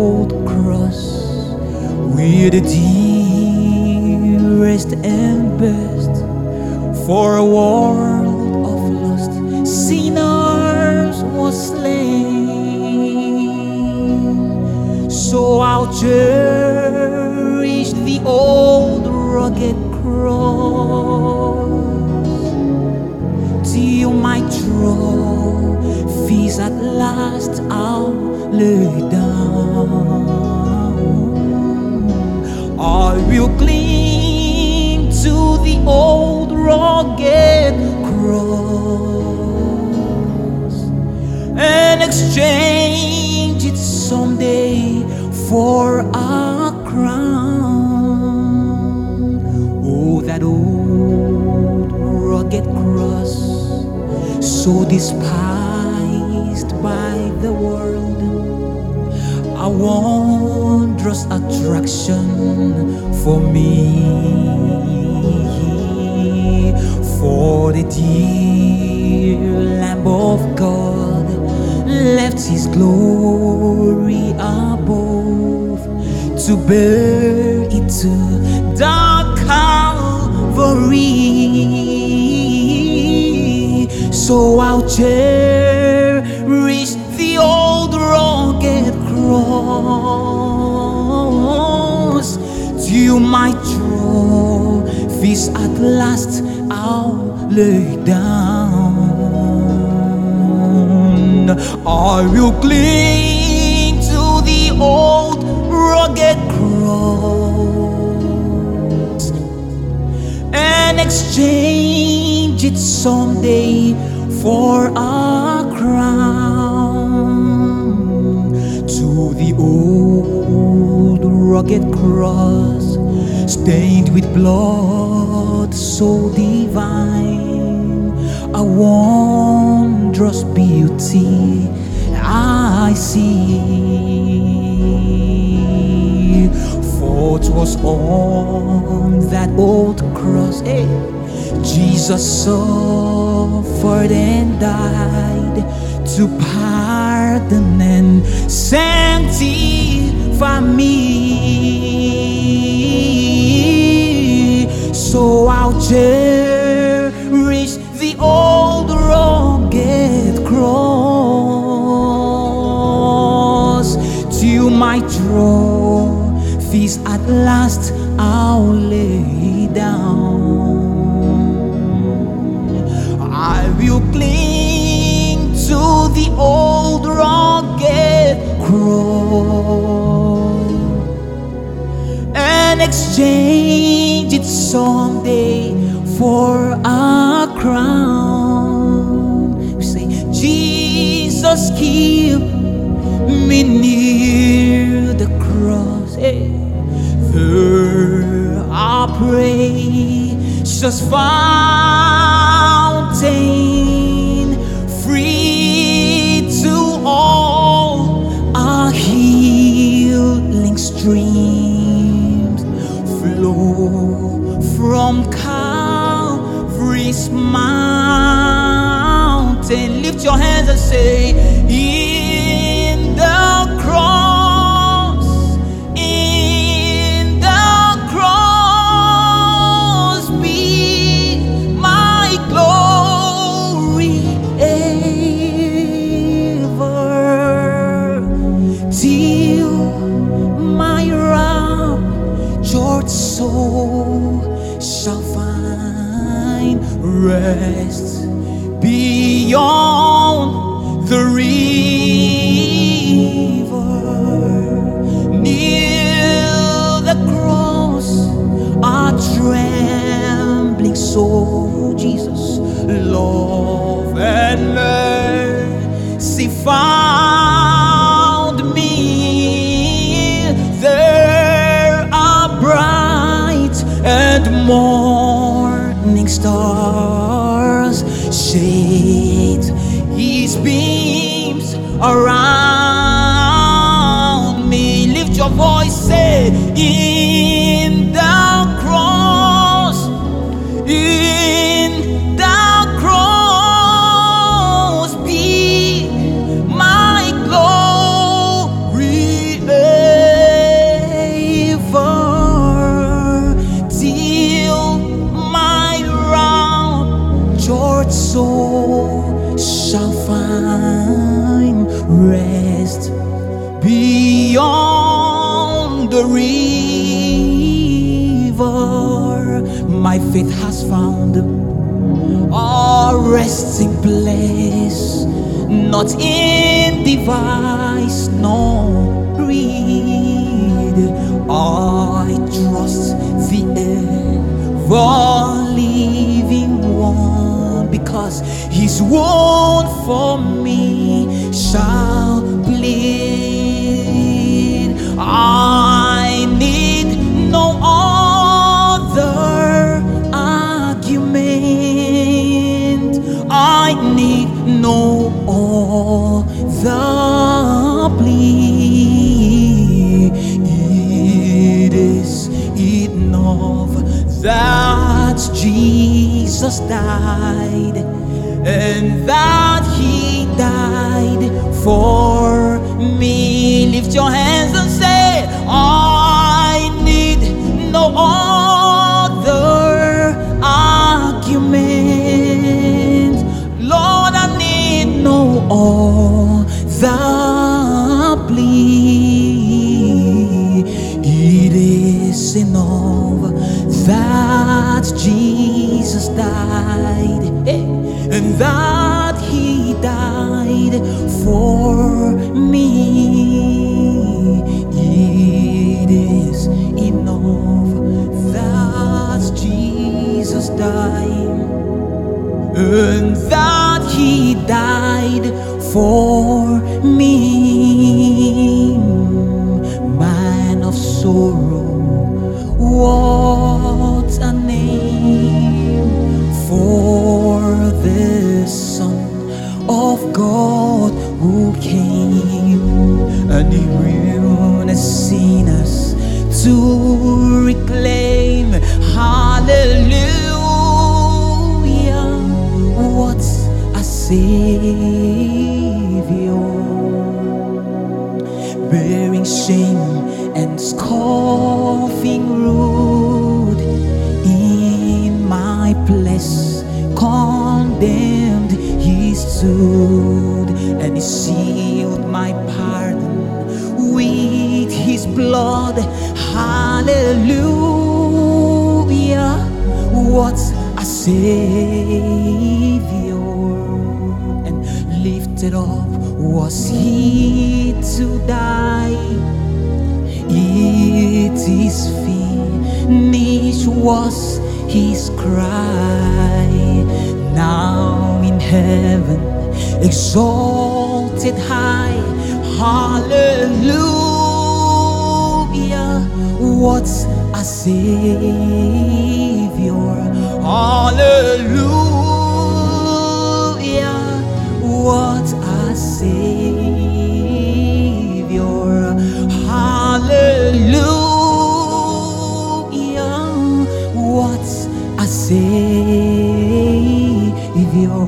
old cross with the dearest and best for a world of lost sinners was slain. So I'll cherish the old rugged cross till my trophies at last I'll lay down. I will cling to the old rugged cross and exchange it someday for a crown. Oh, that old rugged cross, so despised by the world, a wondrous attraction for me. For the dear Lamb of God left his glory above to bear it to the Calvary. So I'll cherish the old rugged cross till my trophies at last I'll lay down. I will cling to the old rugged cross and exchange it someday for a crown. To the old rugged cross stained with blood so divine, a wondrous beauty I see. For 'twas on that old cross, hey, Jesus suffered and died to pardon and sanctify me. So I'll cherish the old rugged cross till my trophies at last I'll lay down. I will cling to the old rugged cross and exchange it someday for a crown. We say, Jesus, keep me near the cross. Hey. There I pray, just fountain, free to all, our healing streams flow from Calvary's mountain. Lift your hands and say, in the cross, in the cross be my glory ever, till my raptured soul shall find rest beyond the river. Near the cross, our trembling soul, Jesus, love and mercy found me. There are bright and morning stars shade his beams around me. Lift your voice, say, in the cross, in the cross be my glory river. My faith has found a resting place, not in device nor greed. I trust the ever-living one, because his word for me shall bleed. I need no other argument. I need no other plea. It is enough that Jesus died, and that he died for me. Lift your hands and say, I need no other argument. Lord, I need no other plea. It is enough that Jesus died, and that he died for me. It is enough that Jesus died, and that he died for me. Man of sorrow, what a name for the Son of God who came, and he ruined sinners to reclaim. Hallelujah, what a Savior, bearing shame and scoffing rude. In my place condemned he stood, and he sealed my pardon with his blood. Hallelujah, what a Savior. And lifted up was he to die. It is finished was his cry. Now in heaven, exalted high. Hallelujah, what a Savior. Hallelujah, what a Savior. Hallelujah, what a Savior.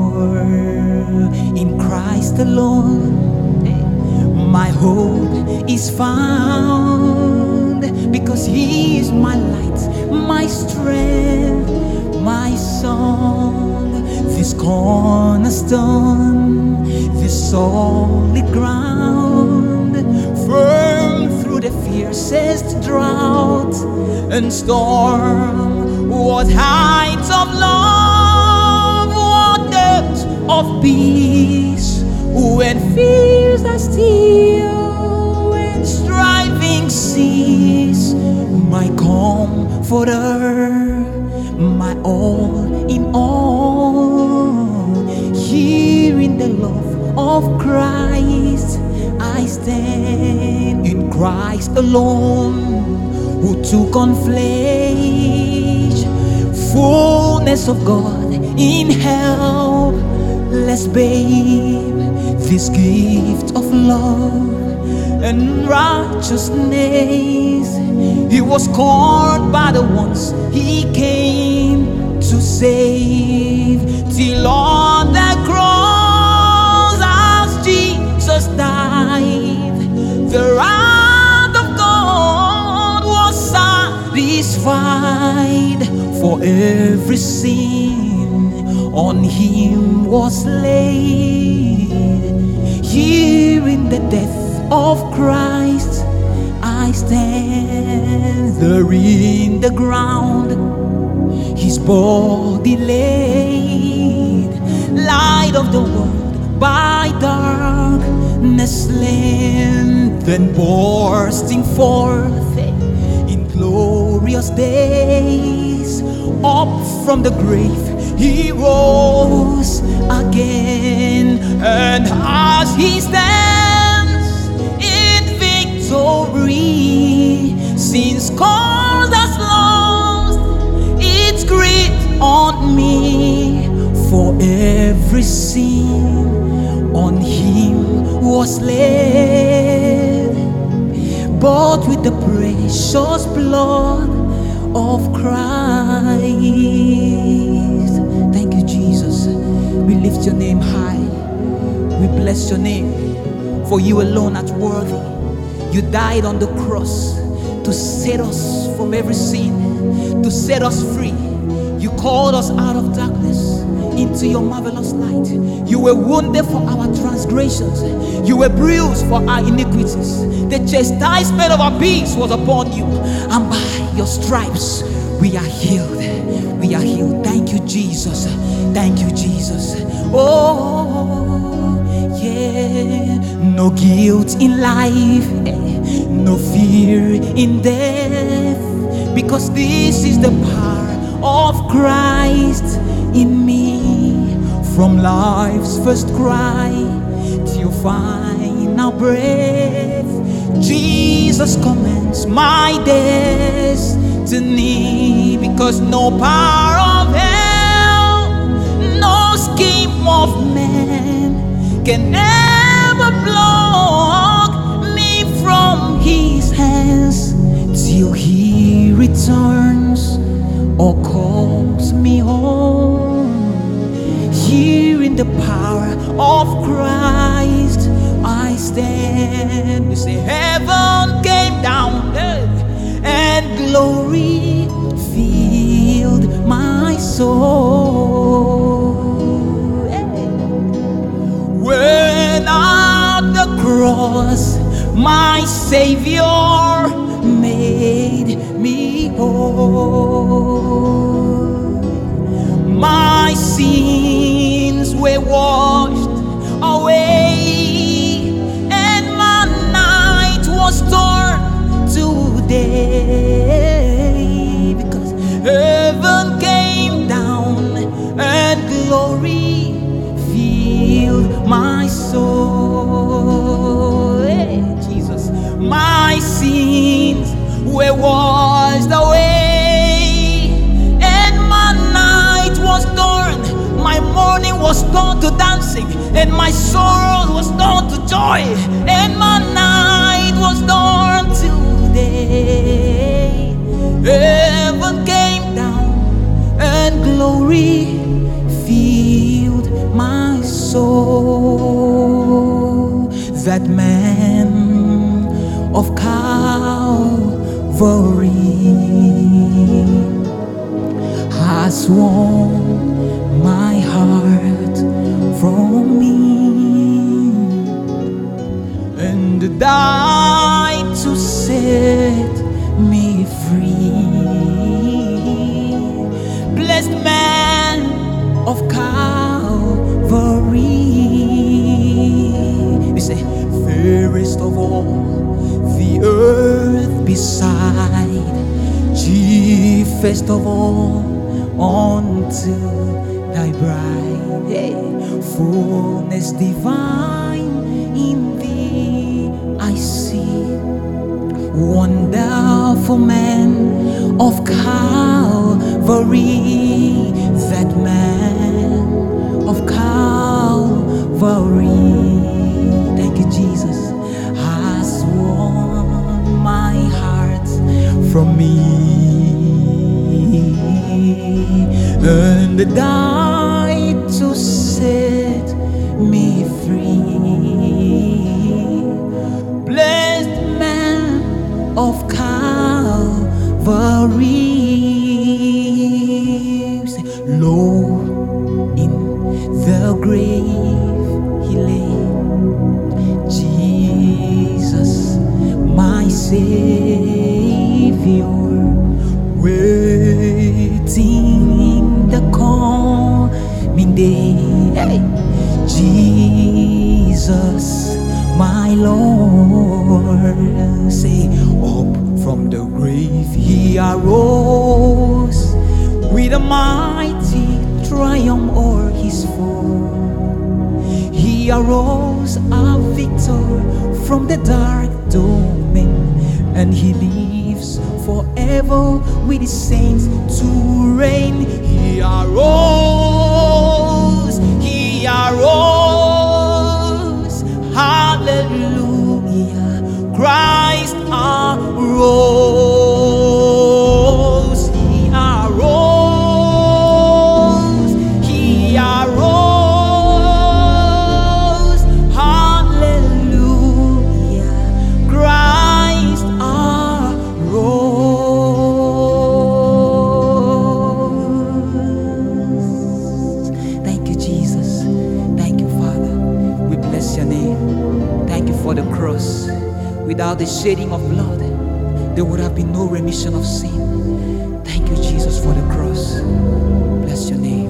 In Christ alone my hope is found, because he is my light, my strength, my song. This cornerstone, this solid ground, firm through the fiercest drought and storm. What heights of love, what depths of peace, when fears are still, when striving cease. My comforter, my all in all. Here in the love of Christ I stand. In Christ alone, who took on flesh, fullness of God in helpless babe. This gift of love and righteousness, he was scorned by the ones he came to save. Till on the cross as Jesus died, the wrath of God was satisfied. For every sin on him was laid. Here in the death of Christ I stand. there in the ground, his body laid, light of the world by darkness slain, then bursting forth in glorious days, up from the grave he rose again, and as he stands in victory, sin's called us lost, its grip on me, for every sin on him was laid, bought with the precious blood of Christ. Thank you, Jesus. We lift your name high. We bless your name, for you alone art worthy. You died on the cross to set us from every sin, to set us free. You called us out of darkness into your marvelous light. You were wounded for our transgressions, you were bruised for our iniquities. The chastisement of our peace was upon you, and by your stripes we are healed. We are healed. Thank you, Jesus. Thank you, Jesus. Oh, yeah. No guilt in life, no fear in death, because this is the power of Christ in me. From life's first cry till final breath, Jesus commands my destiny, because no power of hell, no scheme of man can ever block me from his hands till he returns or calls me home. Here in the power of Christ I stand. We say heaven came down and glory filled my soul. When at the cross my Savior made me whole, my sins were washed away, and my night was torn today, because heaven came down and glory filled my soul. Hey, Jesus, my sins were washed away, and my night was torn. My morning was turned to dancing, and my sorrow was turned to joy, and my night was turned today. Heaven came down and glory filled my soul. That man of Calvary has won my heart from me, and died to set me free. Blessed man of Calvary. We say, fairest of all the earth beside, chiefest of all unto thy bride. Hey. Fullness divine in thee I see, wonderful man of Calvary. That man of Calvary, thank you, Jesus, has won my heart from me, and died to set me free. Blessed man of Calvary. Low in the grave he lay, Jesus my Savior. Lord. Say, up from the grave he arose with a mighty triumph o'er his foe. He arose a victor from the dark domain, and he lives forever with his saints to reign. He arose, hallelujah, Christ arose. He arose, hallelujah, Christ arose. Thank you, Jesus. Thank you, Father. We bless your name. Thank you for the cross. Without the shedding of blood, there would have been no remission of sin. Thank you, Jesus, for the cross. Bless your name.